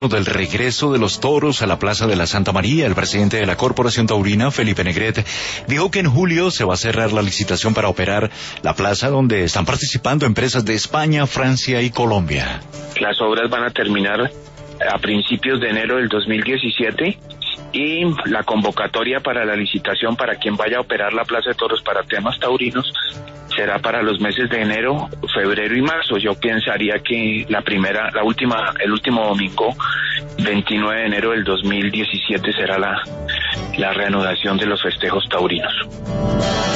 Del regreso de los toros a la Plaza de la Santa María, el presidente de la Corporación Taurina, Felipe Negret, dijo que en julio se va a cerrar la licitación para operar la plaza, donde están participando empresas de España, Francia y Colombia. Las obras van a terminar a principios de enero del 2017 y la convocatoria para la licitación para quien vaya a operar la Plaza de Toros para temas taurinos será para los meses de enero, febrero y marzo. Yo pensaría que el último domingo, 29 de enero del 2017, será la reanudación de los festejos taurinos.